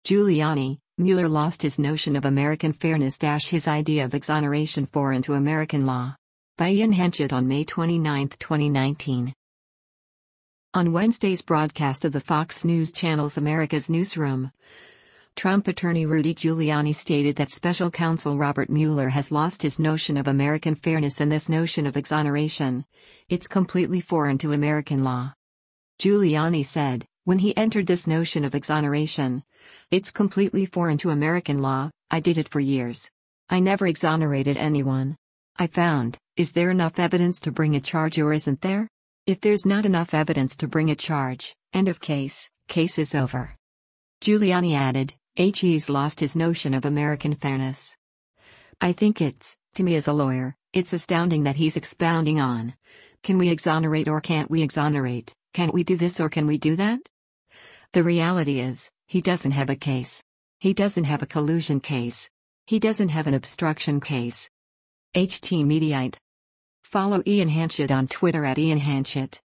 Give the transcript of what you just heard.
Giuliani, Mueller lost his notion of American fairness. His idea of exoneration foreign to American law. By Ian Henchett on May 29, 2019. On Wednesday's broadcast of the Fox News Channel's America's Newsroom, Trump attorney Rudy Giuliani stated that special counsel Robert Mueller has lost his notion of American fairness and this notion of exoneration. It's completely foreign to American law. Giuliani said, when he entered this notion of exoneration, it's completely foreign to American law. I did it for years. I never exonerated anyone. I found, is there enough evidence to bring a charge or isn't there? If there's not enough evidence to bring a charge, end of case is over. Giuliani added, he's lost his notion of American fairness. I think to me as a lawyer, it's astounding that he's expounding on. Can we exonerate or can't we exonerate? Can't we do this or can we do that? The reality is, he doesn't have a case. He doesn't have a collusion case. He doesn't have an obstruction case. HT Mediaite. Follow Ian Henchett on Twitter @IanHenchett.